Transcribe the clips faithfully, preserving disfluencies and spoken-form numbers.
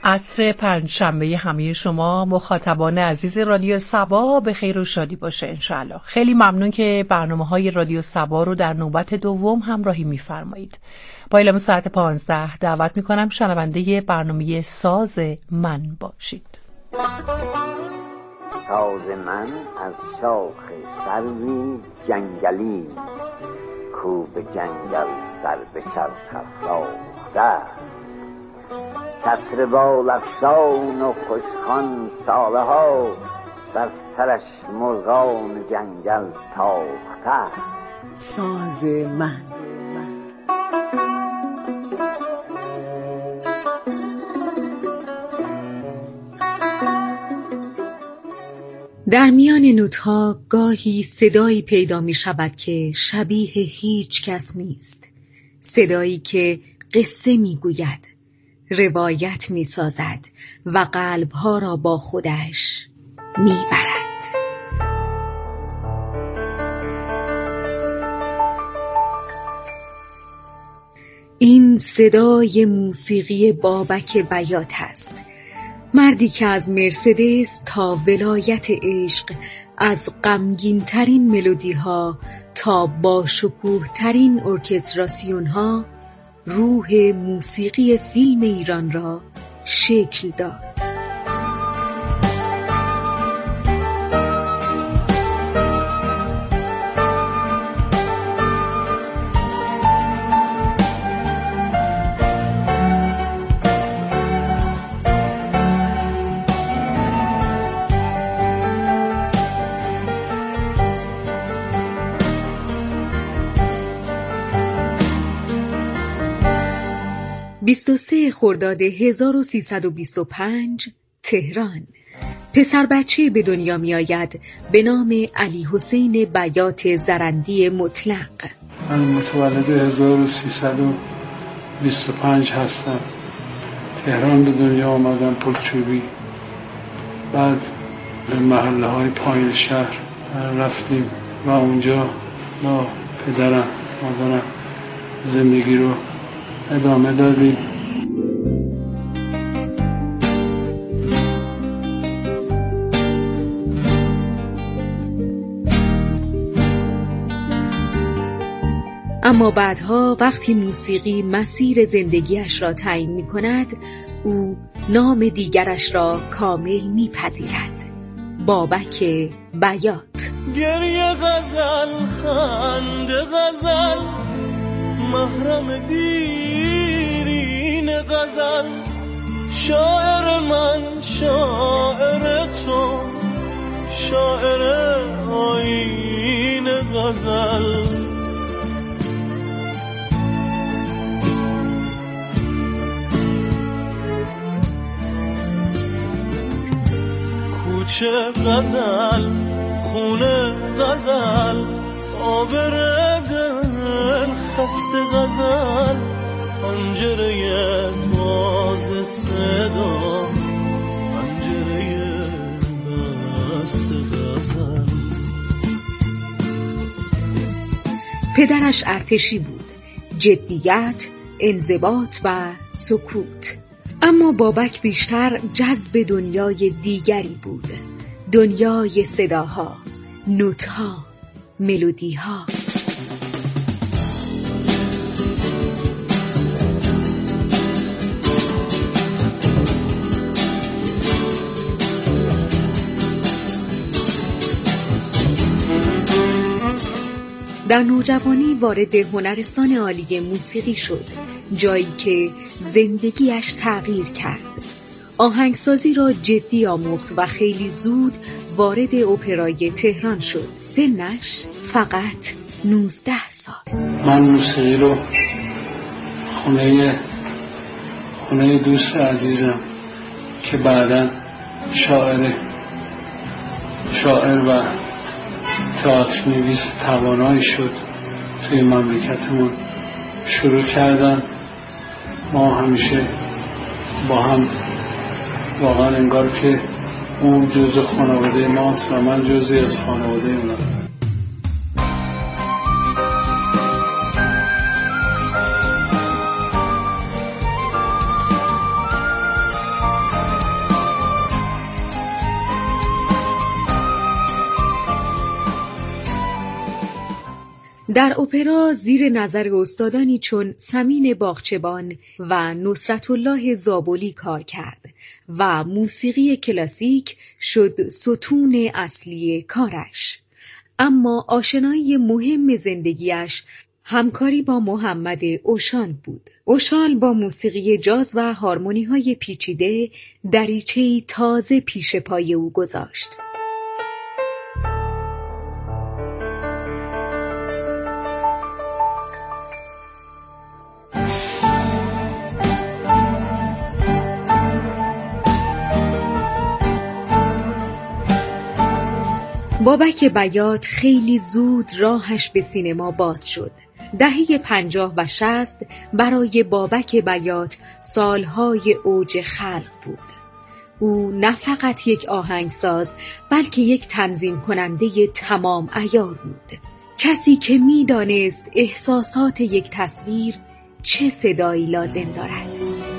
عصر پنجشنبه همه شما مخاطبان عزیز رادیو صبا به خیر و شادی باشه انشاءالله. خیلی ممنون که برنامه‌های رادیو صبا رو در نوبت دوم همراهی می‌فرمایید. با اعلام ساعت پانزده دعوت می‌کنم شنونده برنامه ساز من باشید. ساز من از شاخ سروی جنگلی، کو به جنگل سر به چرخ افراخته، چتر بال افسان و خوشخوان ساله ها، در سرش مرغان جنگل تاخته. ساز من در میان نوت‌ها گاهی صدایی پیدا می شود که شبیه هیچ کس نیست. صدایی که قصه می گوید، روایت می سازد و قلبها را با خودش می برد. این صدای موسیقی بابک بیات است، مردی که از مرسدس تا ولایت عشق، از غمگین ترین ملودی ها تا با شکوه ترین ارکستراسیون ها روح موسیقی فیلم ایران را شکل داد. بیست و سوم خرداد هزار و سیصد و بیست و پنج تهران. پسر بچه به دنیا می آید به نام علی حسین بیات زرندی مطلق. من متولد هزار و سیصد و بیست و پنج هستم. تهران به دنیا آمدم، پلچوبی. بعد به محله های پایین شهر رفتیم و اونجا با پدرم مادرم زندگی رو ادامه دادیم. اما بعدها وقتی موسیقی مسیر زندگیش را تعیین می کند، او نام دیگرش را کامل می پذیرد: بابک بیات. گریه غزل، خنده غزل، محرم دیرین غزل، شاعر من شاعر تو، شاعر آیین غزل. کوچه غزل، خونه غزل، آبر دل خسته غزل، پنجره باز صدا، پنجره بست غزل. پدرش ارتشی بود، جدیت، انضباط و سکوت. اما بابک بیشتر جذب دنیای دیگری بود، دنیای صداها، نوت‌ها، ملودی‌ها. در نوجوانی وارد هنرستان عالی موسیقی شد، جایی که زندگیش تغییر کرد. آهنگسازی را جدی آموخت و خیلی زود وارد اپرای تهران شد. سنش فقط نوزده سال. من موسیقی رو خونه خونه دوست عزیزم که بعداً شاعر شاعر و تئاتر نویس توانایی شد توی مملکتمون شروع کردن. ما همیشه با هم واقعا انگار که اون جزء خانواده ماست و من جزئی از خانواده اونم. در اپرا زیر نظر استادانی چون سمین باغچبان و نصرت الله زابلی کار کرد و موسیقی کلاسیک شد ستون اصلی کارش. اما آشنایی مهم زندگیش همکاری با محمد اوشان بود. اوشان با موسیقی جاز و هارمونی‌های پیچیده دریچه‌ای تازه پیش پای او گذاشت. بابک بیات خیلی زود راهش به سینما باز شد. دهه پنجاه و شصت برای بابک بیات سالهای اوج خلق بود. او نه فقط یک آهنگساز بلکه یک تنظیم کننده تمام عیار بود. کسی که می دانست احساسات یک تصویر چه صدایی لازم دارد.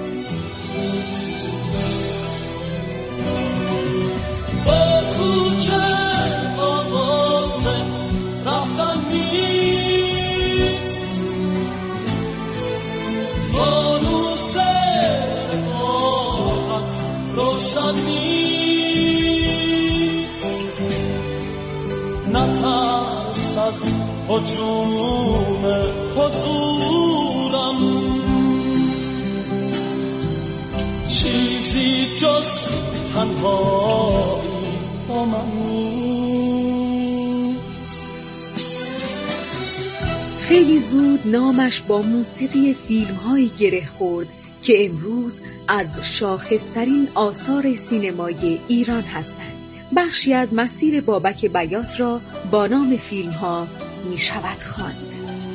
نترس از هجوم حضورم، چیزی جز تنهایی با من نیست. خیلی زود نامش با موسیقی فیلم‌هایی گره خورد که امروز از شاخصترین آثار سینمای ایران هستند. بخشی از مسیر بابک بیات را با نام فیلم ها می شود خواند.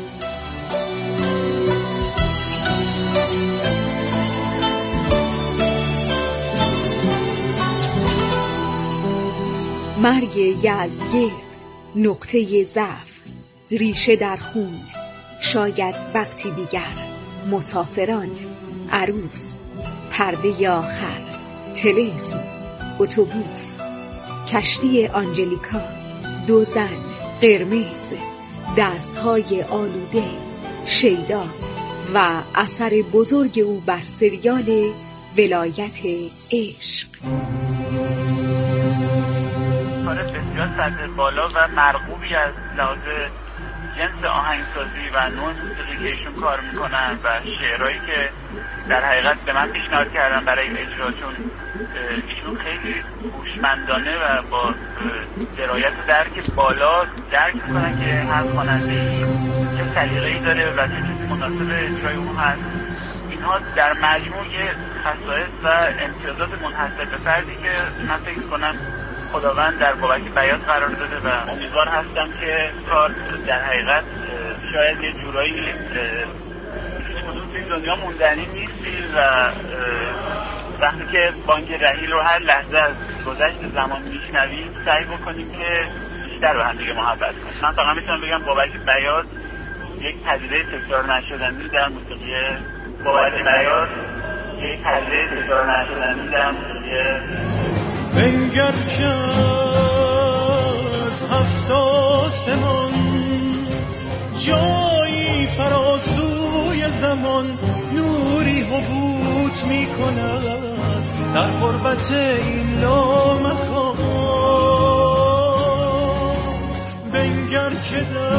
مرگ یزدگرد، نقطه ضعف، ریشه در خون، شاید وقتی دیگر، مسافران، عروس، پرده آخر، طلسم، اتوبوس، کشتی آنجلیکا، دو زن، قرمز، دستهای آلوده، شیدا و اثر بزرگ او بر سریال ولایت عشق. کار بسیار سطح بالا و مرغوبی از لحاظ جنس آهنگسازی و نوع موسیقی که ایشون کار میکنن و شعرهایی که در حقیقت به من پیشنهاد کردن برای اجرا، چون ایشون خیلی هوشمندانه و با درایت و درک بالا درک میکنن که هر خواننده‌ای چه سلیقه‌ای داره و چه چیزی مناسب اجرای اون هست. اینها در مجموع خصایص و امتیازات منحصر به فردی که من فکر کنم خداوند در بابک بیات قرار داده و امیدوار هستم که کار در حقیقت شاید یه جورایی هیچ کدوم توی دنیا موندنی نیستی و وقتی که بانگ رحیل رو هر لحظه از گذشت زمان میشنویم سعی بکنیم که بیشتر به هم دیگه محبت کنیم. من فقط میتونم بگم بابک بیات یک پدیده تکرار نشدنی در موسیقی بابک بیات یک پدیده تکرار نشدنی در موسیقی بنگر که از هفت آسمان جایی فراسوی زمان نوری حبوط می کند در غربت این لامکان. بنگر که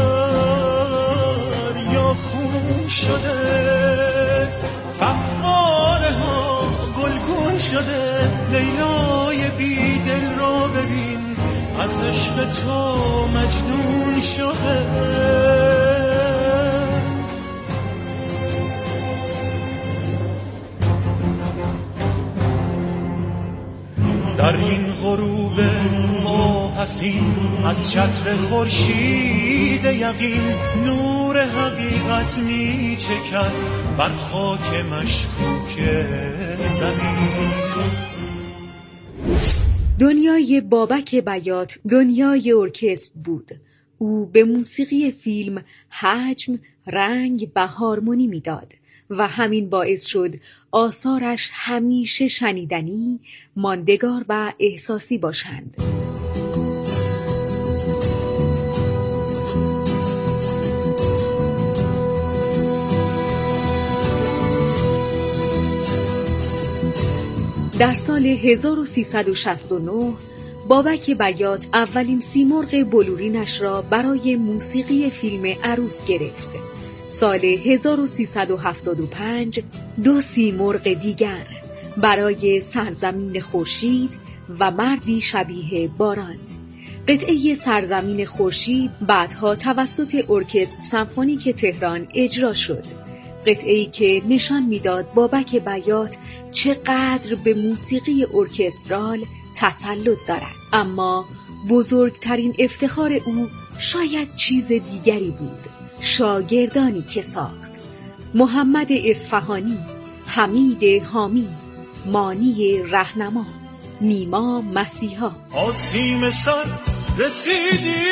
دریا خون شده، فواره ها گلگون شده، لیلای بی دل رو ببین از عشق تو مجنون شده. در این غروب واپسین از چتر خورشید یقین نور حقیقت می چکد بر خاک مشکوک زمین. دنیای بابک بیات دنیای ارکستر بود. او به موسیقی فیلم حجم، رنگ و هارمونی میداد و همین باعث شد آثارش همیشه شنیدنی، ماندگار و احساسی باشند. در سال هزار و سیصد و شصت و نه بابک بیات اولین سیمرغ بلورینش را برای موسیقی فیلم عروس گرفت. سال هزار و سیصد و هفتاد و پنج دو سیمرغ دیگر برای سرزمین خورشید و مردی شبیه باران. قطعه سرزمین خورشید بعدها توسط ارکستر سمفونیک تهران اجرا شد. قطعه‌ای که نشان میداد بابک بیات چقدر به موسیقی ارکسترال تسلط دارد. اما بزرگترین افتخار او شاید چیز دیگری بود. شاگردانی که ساخت: محمد اصفهانی، حمید حامی، مانی رهنما، نیما مسیحا. آسیم سر رسیدی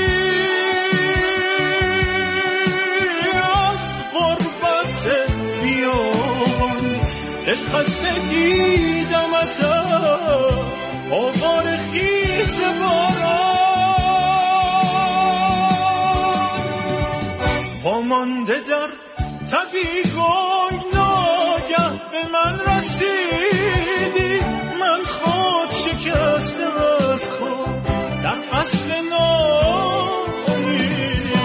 از غربت بیان، دل خسته دیدمت آوار خیز باران، پامانده در طبیعی ناگه به من رسیدی، من خود شکستم از خود در فصل ناامیدی،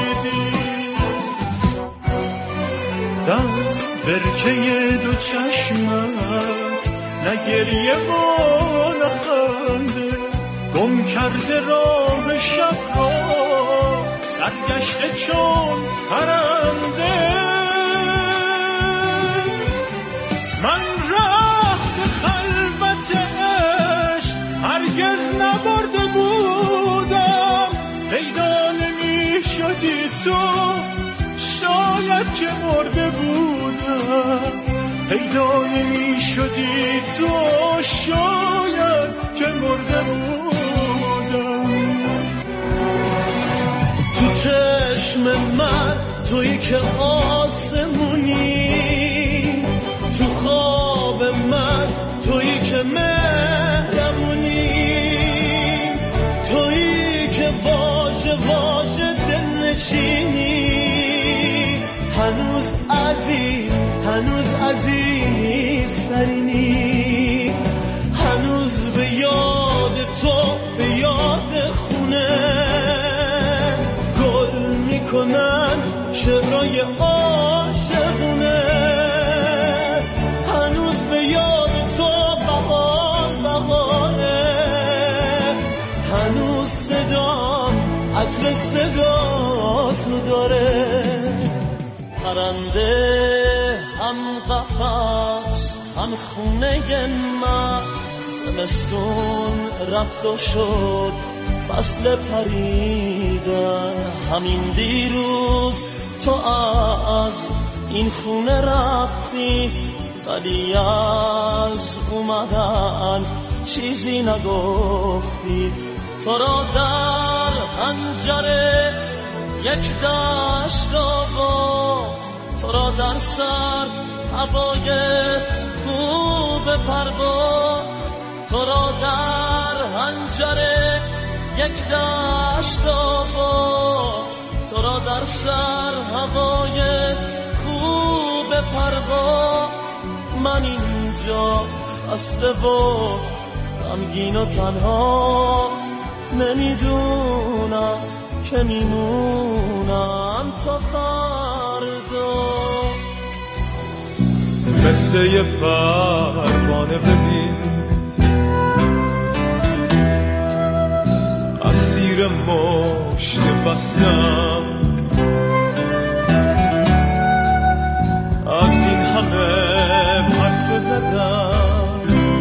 در برکه دو چشمت نه گریه و نه خنده، گم کرده راه شب را سرگشته چون پرنده، من راه به خلوت عشق هرگز نبرده بودم، پیدا نمی شدی تو شاید که مرده بودم، پیدا نمی شدی تو شاید که مرده بودم. تو چشم من تویی که آسمونی، تو خواب من تویی که مهربونی، تویی که واژه واژه دل نشینی، هنوز عزیز هنوز عزیز ترینی، هنوز به یاد تو به یاد خونه گل میکنن شعرهای عاشقونه، هنوز به یاد تو بهار بهاره، هنوز صدا عطر صدا تو داره، پرنده هم قفس هم خونه من، زمستون رفت و شد فصل پریدن، همین دیروز تو از این خونه رفتی، ولی از اومدن چیزی نگفتی، تو را در حنجره یک دشت آباد، تو را در سر هوای خوب پرواز، تو را در حنجره یک دشت آباد، تو را در سر هوای خوب پرواز، من اینجا خسته و غمگین و تنها، نمیدونم که میمونم تا فردا. قصه پروانه ببین، اسیر مشت بستم، از این همه پرسه زدم،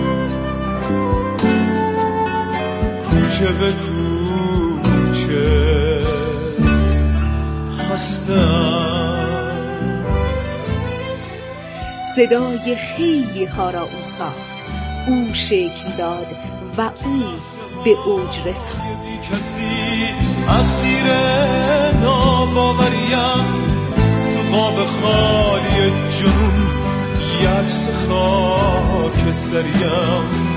کوچه به کوچه خستم. صدای خیلی ها را او ساخت، او شکل داد و او به اوج رساند. کسی اسیر ناباوریم، تو خواب خالی جنون یک عکس خاکستریم،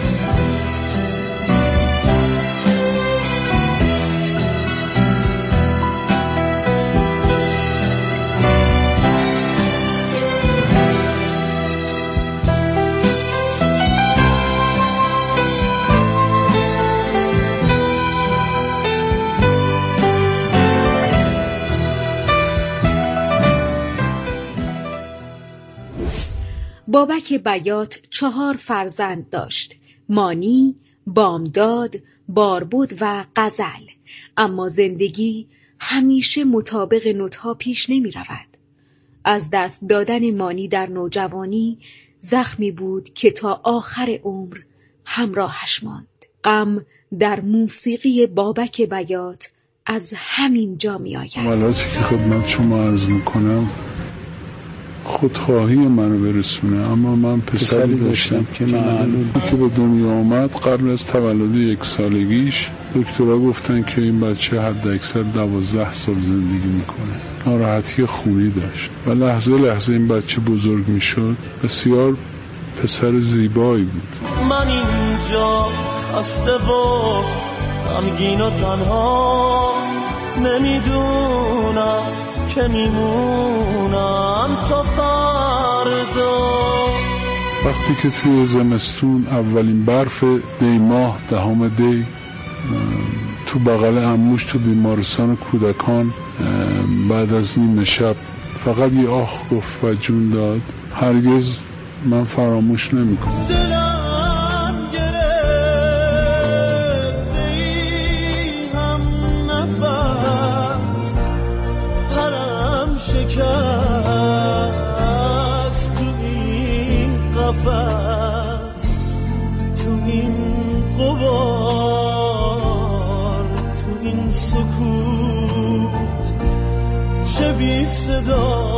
بابک بیات چهار فرزند داشت: مانی، بامداد، باربد و غزل. اما زندگی همیشه مطابق نطها پیش نمی رود. از دست دادن مانی در نوجوانی زخمی بود که تا آخر عمر همراهش ماند. غم در موسیقی بابک بیات از همین جا می آید. اولاتی که خدمت شما عرض میکنم خودخواهی منو برسونه، اما من پسری داشتم که معلوم که به دنیا آمد قبل از تولد یک سالگیش دکترها گفتن که این بچه حد اکثر دوازده سال زندگی میکنه. ناراحتی خونی داشت و لحظه لحظه این بچه بزرگ میشد. بسیار پسر زیبایی بود. من اینجا خسته و غمگین و تنها، نمیدونم که میمونم تا فردا. وقتی که توی زمستون اولین برف دی ماه دهم دی تو بغل عموش تو بیمارستان کودکان بعد از نیمه شب فقط یه آخ گفت و جون داد، هرگز من فراموش نمی‌کنم. دلم گرفته ای هم نفس، پرم شکست تو این قفس، تو این غبار، تو این سکوت، چه بی صدا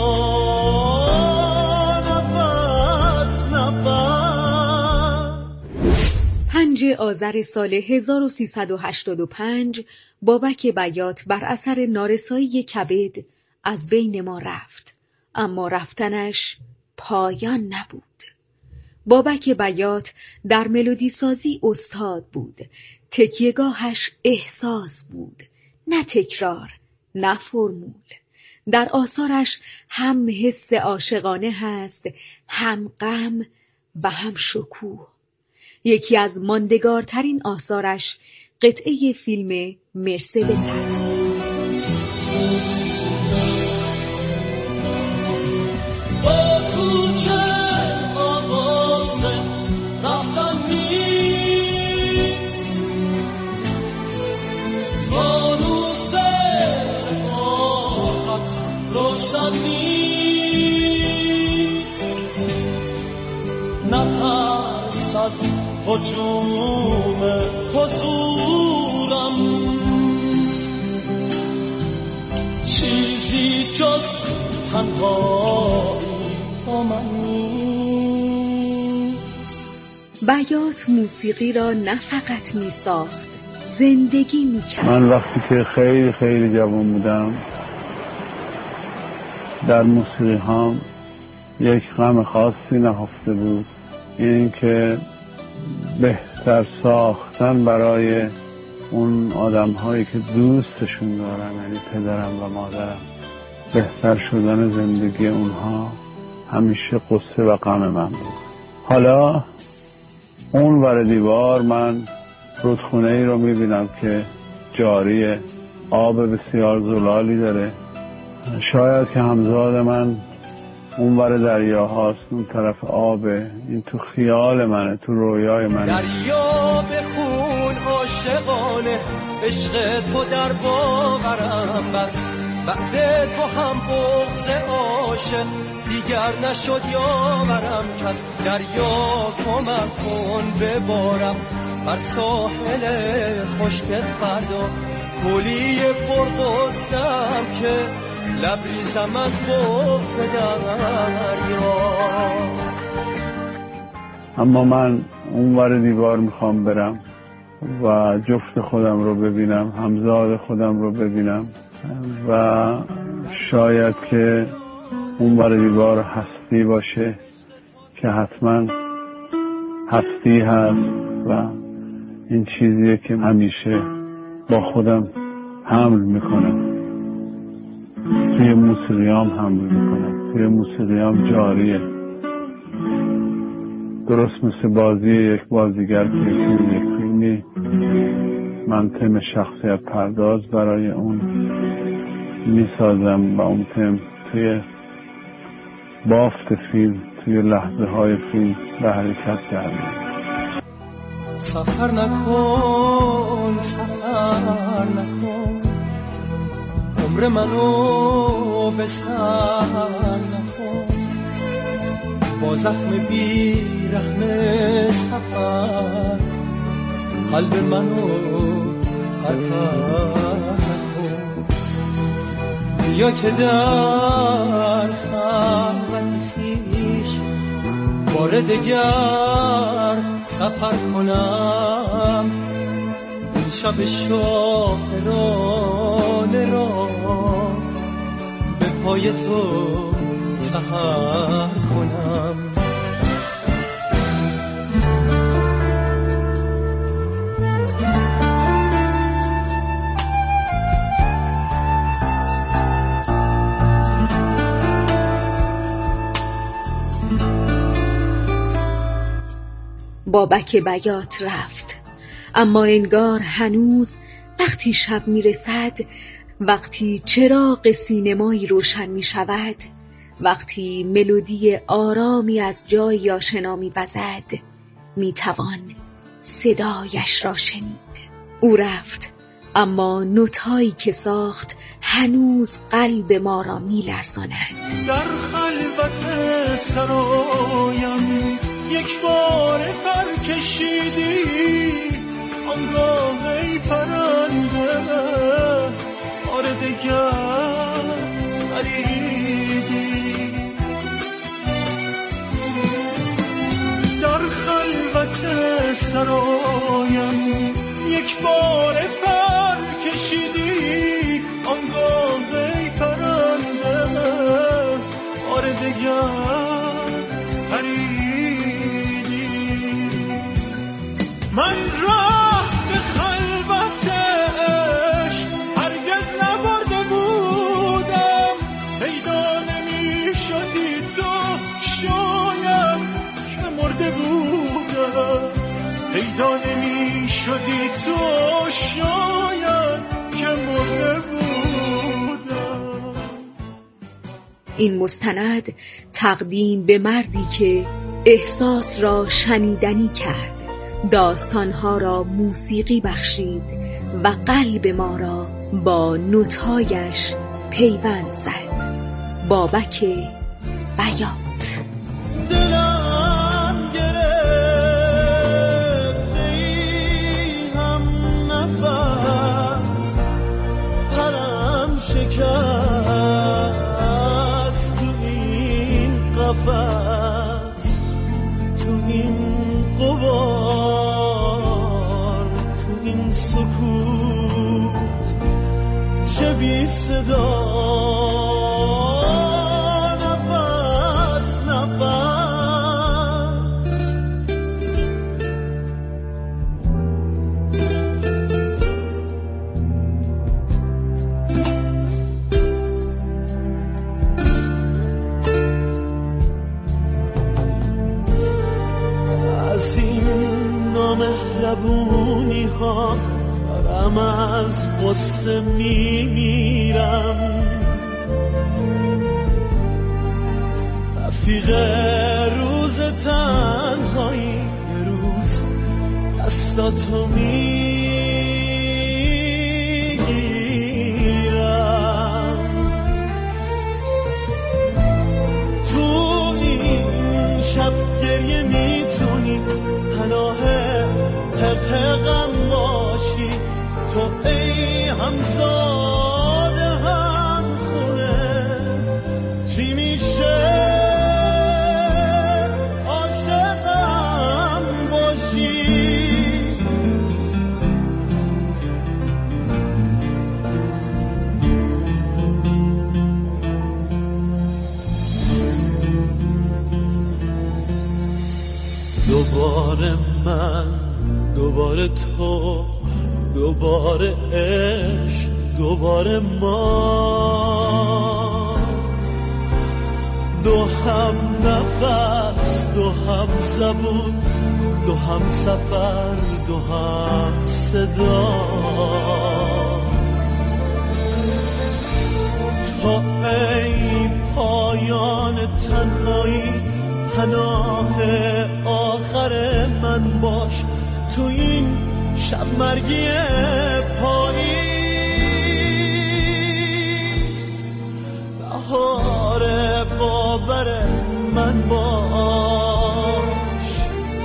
پنج آذر سال هزار و سیصد و هشتاد و پنج بابک بیات بر اثر نارسایی کبد از بین ما رفت، اما رفتنش پایان نبود. بابک بیات در ملودی سازی استاد بود. تکیهگاهش احساس بود، نه تکرار، نه فرمول. در آثارش هم حس عاشقانه هست، هم غم و هم شکوه. یکی از ماندگارترین آثارش قطعه فیلم مرسدس است. با کوچه آوازه رفتن نیست، فانوس آقت روشن نیست، نترس از هجوم حضورم، چیزی جز تنهایی با من نیست. بیات موسیقی را نه فقط می ساخت، زندگی می کرد. من وقتی که خیلی خیلی جوان بودم در موسیقی هم یک غم خاصی نهفته بود، این که بهتر ساختن برای اون آدم هایی که دوستشون دارم، یعنی پدرم و مادرم، بهتر شدن زندگی اونها همیشه قصه و غم من بود. حالا اون ور دیوار من رودخونه ای رو میبینم که جاریه، آب بسیار زلالی داره. شاید که همزاد من اون ور دریا هاست، اون طرف آبه، این تو خیال منه، تو رویای منه. دریا بخون عاشقانه، عشق تو در باورم بس، بعد تو هم بغض عاشق دیگر نشد یاورم کس. دریا کمک کن ببارم بر ساحل خشک فردا، کلی پرغصه‌ام که لبریزم از بغض دریا. اما من اون ور دیوار میخوام برم و جفت خودم رو ببینم، همزاد خودم رو ببینم و شاید که اون ور دیوار هستی باشه که حتما هستی هست و این چیزیه که همیشه با خودم حمل میکنم، توی موسیقیام حمل میکنم، توی موسیقیام جاریه. درست مثل بازی یک بازیگر که یک فیلمی، من تم شخصیت پرداز برای اون میسازم و اون تم توی بافت فیلم، توی لحظه های فیلم به حرکت در میاد. سفر نکن سفر نکن عمر منو به سر نکن با زخم بی رحم سفر قلب منو غرق نکن بیا که در خلوت خویش بار دگر سفر کنم این شب شاعرانه را به پای تو سحر کنم. بابک بیات رفت، اما انگار هنوز وقتی شب میرسد، وقتی چراغ سینمایی روشن می شود، وقتی ملودی آرامی از جای آشنا می وزد، می توان صدایش را شنید. او رفت، اما نوت‌هایی که ساخت هنوز قلب ما را می لرزاند. در خلوت سرایم یک بار پر کشیدی، آنگاه ای پرنده بار دگر پریدی. در خلوت سرایم یک بار پر کشیدی، آنگاه ای پرنده بار دگر پریدی. من راه به خلوت عشق هرگز نبرده بودم، پیدا نمی شدی تو شاید که مرده بودم، پیدا نمی شدی تو شاید که مرده بودم. این مستند تقدیم به مردی که احساس را شنیدنی کرد، داستانها را موسیقی بخشید و قلب ما را با نوت‌هایش پیوند زد. بابک بیات. دلم گرفت ای هم نفس، پرم شکست تو این قفس، تو این غبار، تو این سکوت، چه بی صدا نفس نفس. از این نامهربونی ها دارم از غصه میمیرم، رفیق روز تنهایی یه روز دستاتو میگیرم. تو این شب گریه میتونی پناه حق غم باشی، تو ای همزاده هم خونه، چی میشه عاشقم باشی. دوباره من، دوباره تو، دوباره عشق، دوباره ما، دو هم نفس، دو هم زبون، دو هم سفر، دو هم صدا. تو ای پایان تنهایی پناه آخر من باش تو این شب مرگی پاییز، بهار باور من باش.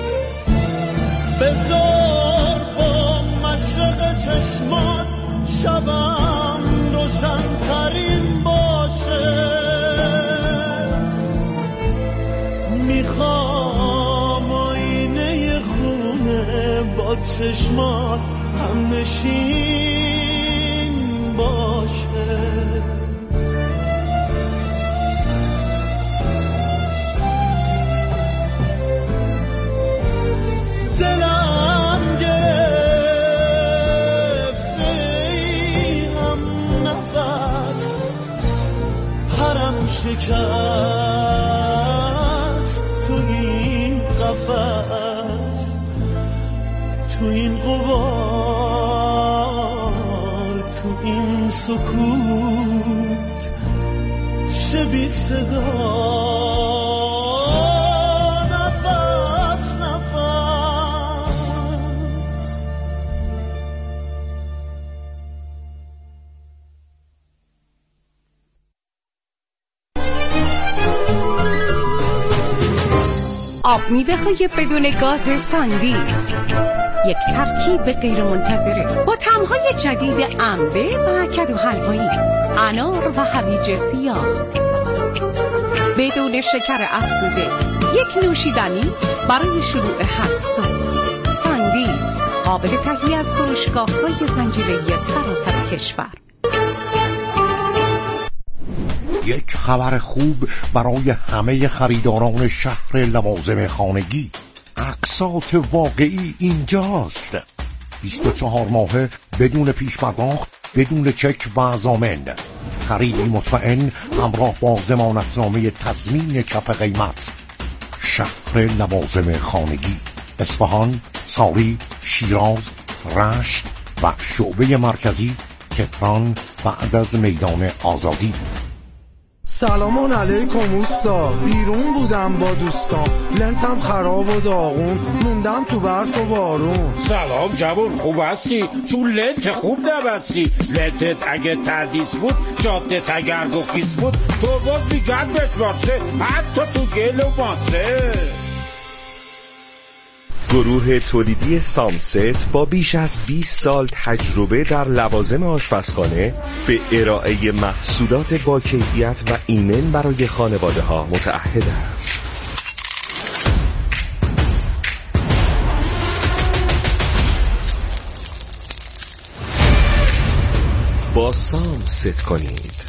بذار با مشرق چشمان شبم روشن ترین باشه، میخوام آینه خونه با چشمان هم نشین باشه. دلم گرفته ای هم نفس، پرم شکست تو این قفس، تو این غبار، تو این سکوت شبی صدا، نفس نفس. آب میوه های بدون گاز ساندیس، یک ترکیب غیر منتظره با طعم‌های جدید انبه و کدو حلوایی، انار و هویج سیاه، بدون شکر افزوده، یک نوشیدنی برای شروع هر صبح. ساندیس قابل تهیه از فروشگاه‌های زنجیره‌ای سراسر کشور. یک خبر خوب برای همه خریداران شهر لوازم خانگی. اقساط واقعی اینجاست. بیست و چهار ماهه بدون پیش پرداخت، بدون چک و ضامن. خریدی مطمئن همراه با ضمانتنامه تضمین کف قیمت. شهر لوازم خانگی، اصفهان، ساری، شیراز، رشت و شعبه مرکزی تهران بعد از میدان آزادی. سلام علیکم اوستا، بیرون بودم با دوستان، لنتم خراب و داغون، موندم تو برف و بارون. سلام جوون، خوب هستی؟ چون لنت خوب نبستی. لنتت اگه تردیس بود، جادت اگر گفیس بود، تو باز بیگرد بشمارسه، حتی تو گل و ماسه. گروه تولیدی سامست با بیش از بیست سال تجربه در لوازم آشپزخانه به ارائه محصولات با کیفیت و ایمن برای خانواده ها متعهد است. با سامست کنید.